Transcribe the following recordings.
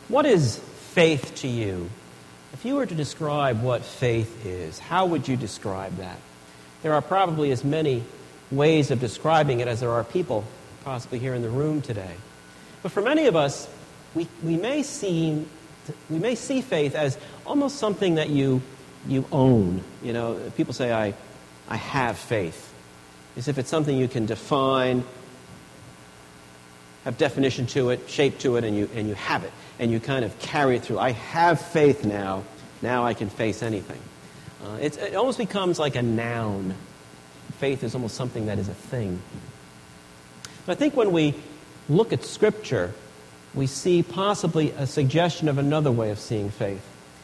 What is faith to you? If you were to describe what faith is, how would you describe that? There are probably as many ways of describing it as there are people possibly here in the room today. But for many of us, we may see faith as almost something that you own. You know, people say, I have faith. As if it's something you can define, have definition to it, shape to it, and you have it. And you kind of carry it through. I have faith now. Now I can face anything. It almost becomes like a noun. Faith is almost something that is a thing. But I think when we look at Scripture, we see possibly a suggestion of another way of seeing faith.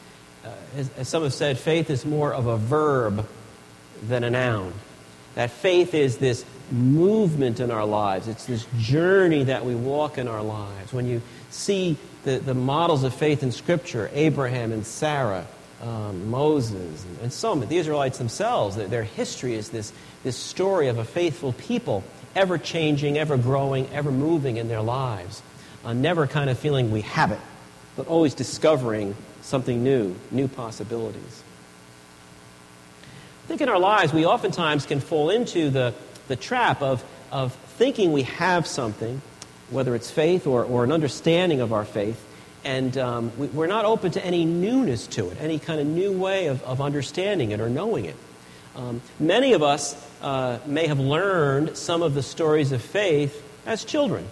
As some have said, faith is more of a verb than a noun. That faith is this movement in our lives. It's this journey that we walk in our lives. When you see the models of faith in Scripture, Abraham and Sarah, Moses, and so many, the Israelites themselves, their history is this story of a faithful people, ever changing, ever growing, ever moving in their lives. Never kind of feeling we have it, but always discovering something new possibilities. I think in our lives we oftentimes can fall into the trap of thinking we have something, whether it's faith or an understanding of our faith, and we're not open to any newness to it, any kind of new way of understanding it or knowing it. Many of us may have learned some of the stories of faith as children.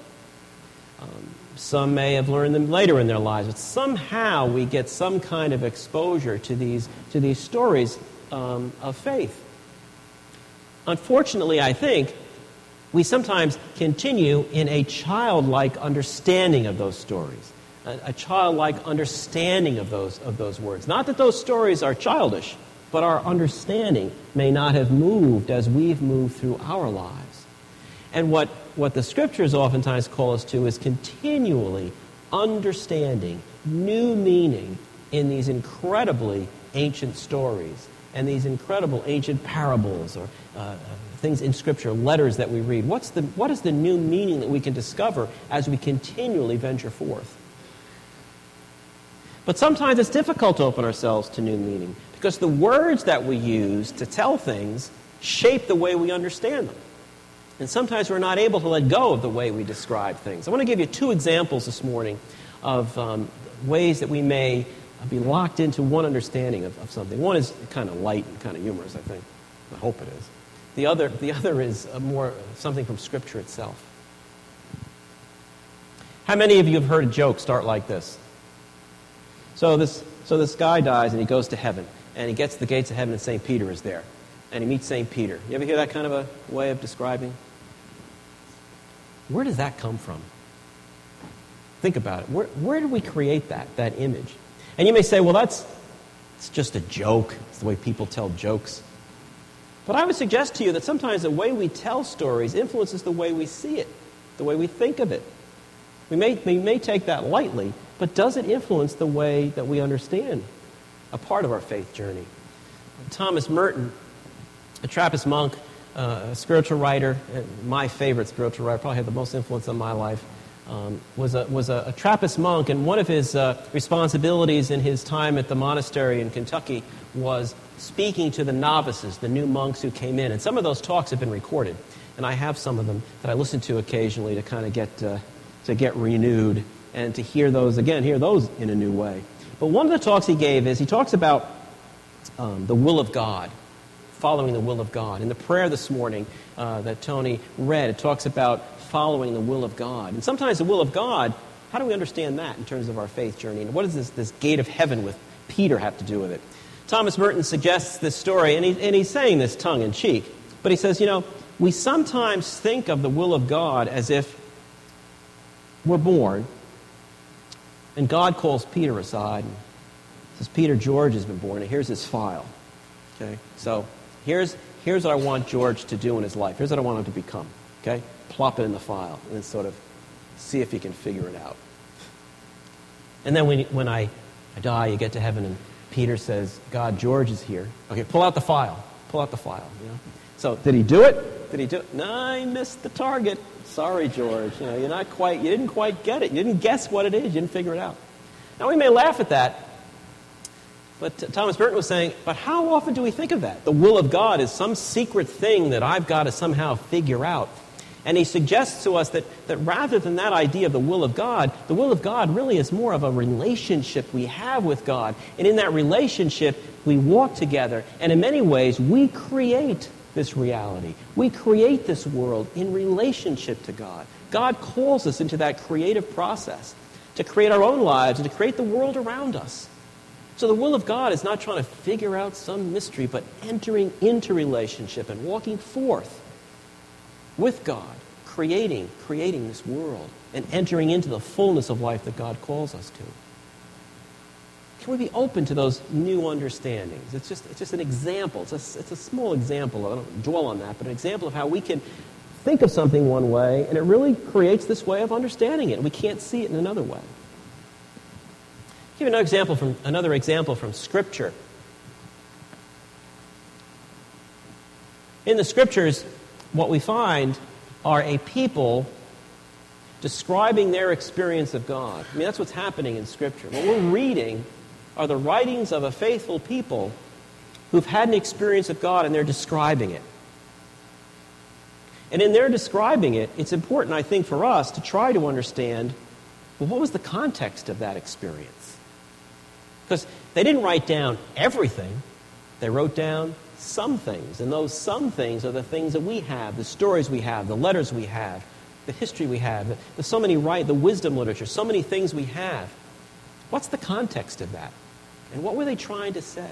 Some may have learned them later in their lives, but somehow we get some kind of exposure to these stories of faith. Unfortunately, I think we sometimes continue in a childlike understanding of those stories, a childlike understanding of those words. Not that those stories are childish, but our understanding may not have moved as we've moved through our lives. And what the Scriptures oftentimes call us to is continually understanding new meaning in these incredibly ancient stories and these incredible ancient parables or things in Scripture, letters that we read. What is the new meaning that we can discover as we continually venture forth? But sometimes it's difficult to open ourselves to new meaning because the words that we use to tell things shape the way we understand them. And sometimes we're not able to let go of the way we describe things. I want to give you 2 examples this morning of ways that we may be locked into one understanding of something. One is kind of light and kind of humorous, I think. I hope it is. The other is more something from Scripture itself. How many of you have heard a joke start like this? So this guy dies and he goes to heaven, and he gets to the gates of heaven and St. Peter is there. And he meets St. Peter. You ever hear that kind of a way of describing? Where does that come from? Think about it. Where did we create that image? And you may say, well, it's just a joke. It's the way people tell jokes. But I would suggest to you that sometimes the way we tell stories influences the way we see it, the way we think of it. We may take that lightly, but does it influence the way that we understand a part of our faith journey? Thomas Merton, a Trappist monk, a spiritual writer, my favorite spiritual writer, probably had the most influence on my life, was a Trappist monk, and one of his responsibilities in his time at the monastery in Kentucky was speaking to the novices, the new monks who came in. And some of those talks have been recorded, and I have some of them that I listen to occasionally to kind of get renewed and to hear those in a new way. But one of the talks he gave is he talks about the will of God, following the will of God. In the prayer this morning that Tony read, it talks about following the will of God. And sometimes the will of God, how do we understand that in terms of our faith journey? And what does this gate of heaven with Peter have to do with it? Thomas Merton suggests this story, and he's saying this tongue-in-cheek, but he says, we sometimes think of the will of God as if we're born, and God calls Peter aside and says, Peter, George has been born, and here's his file. Okay, so here's what I want George to do in his life. Here's what I want him to become. Okay, plop it in the file and then sort of see if you can figure it out. And then when I die, you get to heaven, and Peter says, God, George is here. Okay, pull out the file. So did he do it? No, he missed the target. Sorry, George. You didn't quite get it. You didn't guess what it is. You didn't figure it out. Now, we may laugh at that, but Thomas Merton was saying, but how often do we think of that? The will of God is some secret thing that I've got to somehow figure out. And he suggests to us that rather than that idea of the will of God really is more of a relationship we have with God. And in that relationship, we walk together. And in many ways, we create this reality. We create this world in relationship to God. God calls us into that creative process to create our own lives and to create the world around us. So the will of God is not trying to figure out some mystery, but entering into relationship and walking forth with God, creating this world and entering into the fullness of life that God calls us to. Can we be open to those new understandings? It's just an example. It's a small example. I don't dwell on that, but an example of how we can think of something one way, and it really creates this way of understanding it. We can't see it in another way. I'll give you another example from Scripture. In the Scriptures, what we find are a people describing their experience of God. I mean, that's what's happening in Scripture. What we're reading are the writings of a faithful people who've had an experience of God, and they're describing it. And in their describing it, it's important, I think, for us to try to understand, well, what was the context of that experience? Because they didn't write down everything. They wrote down some things. And those some things are the things that we have, the stories we have, the letters we have, the history we have, the wisdom literature, so many things we have. What's the context of that? And what were they trying to say?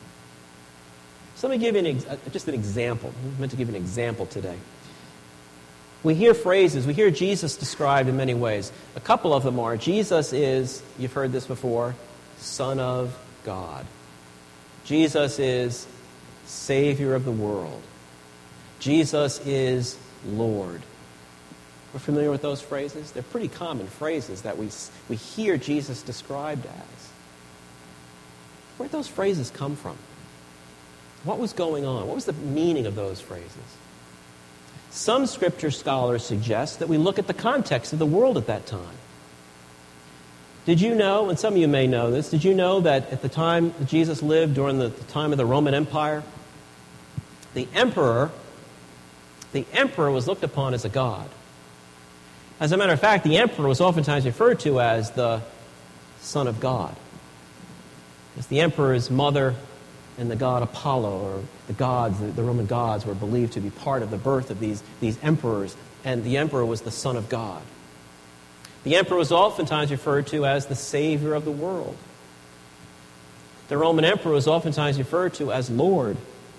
So let me give you just an example. I'm meant to give you an example today. We hear phrases, we hear Jesus described in many ways. A couple of them are, Jesus is, you've heard this before, Son of God. Jesus is Savior of the world. Jesus is Lord. We're familiar with those phrases? They're pretty common phrases that we hear Jesus described as. Where'd those phrases come from? What was going on? What was the meaning of those phrases? Some Scripture scholars suggest that we look at the context of the world at that time. Did you know, and some of you may know this, did you know that at the time that Jesus lived, during the time of the Roman Empire, the emperor was looked upon as a god. As a matter of fact, the emperor was oftentimes referred to as the Son of God. Because the emperor's mother and the god Apollo, or the gods, the Roman gods, were believed to be part of the birth of these emperors, and the emperor was the Son of God. The emperor was oftentimes referred to as the Savior of the world. The Roman emperor was oftentimes referred to as Lord.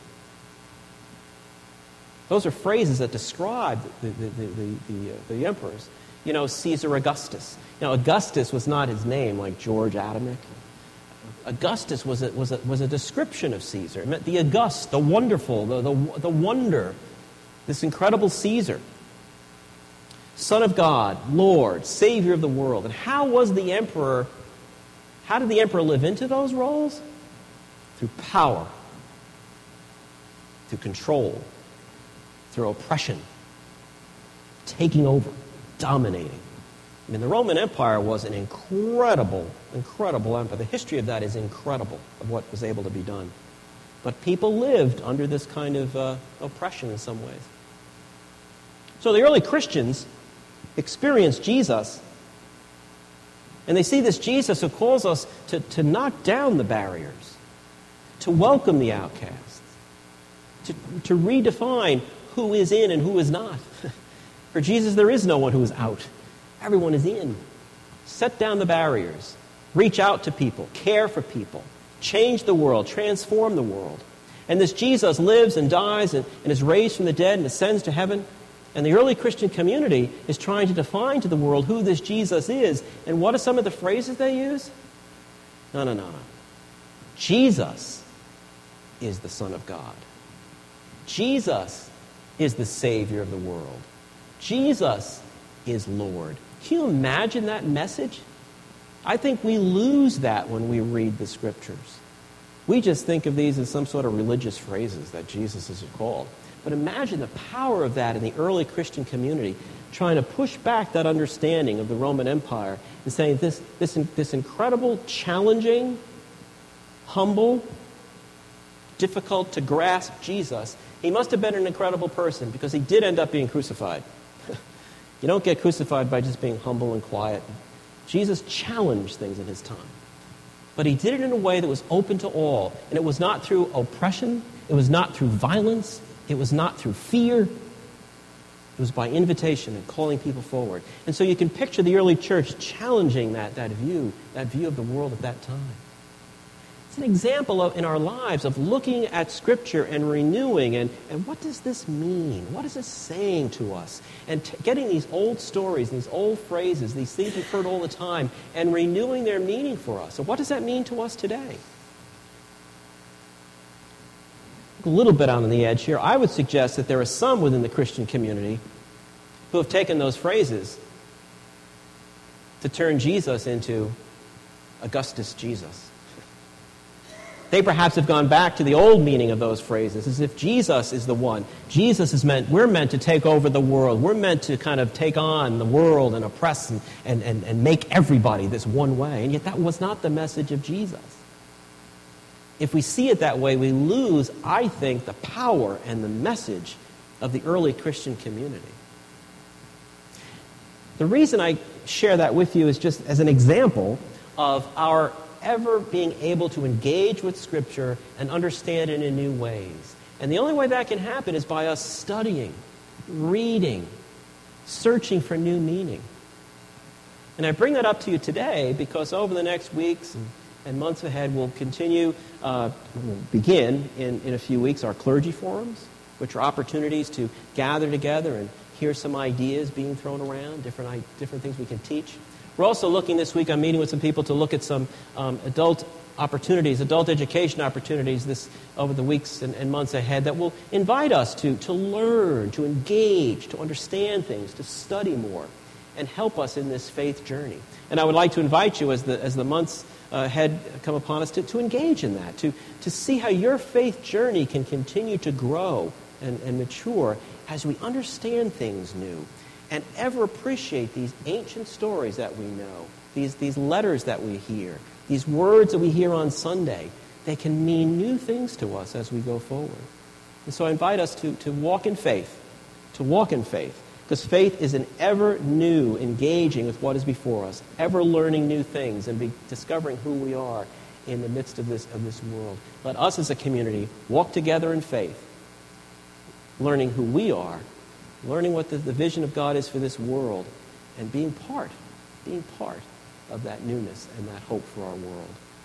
Those are phrases that describe the emperors. You know, Caesar Augustus. Now, Augustus was not his name like George Adamek. Augustus was a description of Caesar. It meant the august, the wonderful, the wonder, this incredible Caesar. Son of God, Lord, Savior of the world. And how did the emperor live into those roles? Through power, through control, through oppression, taking over, dominating. I mean, the Roman Empire was an incredible empire. The history of that is incredible, of what was able to be done. But people lived under this kind of oppression in some ways. So the early Christians experienced Jesus, and they see this Jesus who calls us to knock down the barriers, to welcome the outcasts, to redefine who is in and who is not. For Jesus, there is no one who is out. Everyone is in. Set down the barriers. Reach out to people. Care for people. Change the world. Transform the world. And this Jesus lives and dies and is raised from the dead and ascends to heaven. And the early Christian community is trying to define to the world who this Jesus is. And what are some of the phrases they use? No. Jesus is the Son of God. Jesus is the Savior of the world. Jesus is Lord. Can you imagine that message? I think we lose that when we read the Scriptures. We just think of these as some sort of religious phrases that Jesus is called. But imagine the power of that in the early Christian community, trying to push back that understanding of the Roman Empire and saying this incredible, challenging, humble, difficult to grasp Jesus, he must have been an incredible person because he did end up being crucified. You don't get crucified by just being humble and quiet. Jesus challenged things in his time. But he did it in a way that was open to all. And it was not through oppression. It was not through violence. It was not through fear. It was by invitation and calling people forward. And so you can picture the early church challenging that view of the world at that time. It's an example in our lives of looking at Scripture and renewing and what does this mean? What is it saying to us? And getting these old stories, these old phrases, these things we've heard all the time, and renewing their meaning for us. So what does that mean to us today? A little bit on the edge here. I would suggest that there are some within the Christian community who have taken those phrases to turn Jesus into Augustus Jesus. They perhaps have gone back to the old meaning of those phrases, as if Jesus is the one. We're meant to take over the world. We're meant to kind of take on the world and oppress and make everybody this one way. And yet that was not the message of Jesus. If we see it that way, we lose, I think, the power and the message of the early Christian community. The reason I share that with you is just as an example of our ever being able to engage with Scripture and understand it in new ways. And the only way that can happen is by us studying, reading, searching for new meaning. And I bring that up to you today because over the next weeks and months ahead, we'll begin in a few weeks our clergy forums, which are opportunities to gather together and hear some ideas being thrown around, different things we can teach. We're also looking this week, I'm meeting with some people to look at some adult education opportunities over the weeks and months ahead that will invite us to learn, to engage, to understand things, to study more, and help us in this faith journey. And I would like to invite you as the months ahead come upon us to engage in that, to see how your faith journey can continue to grow and mature as we understand things new. And ever appreciate these ancient stories that we know, these letters that we hear, these words that we hear on Sunday. They can mean new things to us as we go forward. And so I invite us to walk in faith, because faith is an ever new engaging with what is before us, ever learning new things and discovering who we are in the midst of this world. Let us as a community walk together in faith, learning who we are, learning what the vision of God is for this world, and being part of that newness and that hope for our world.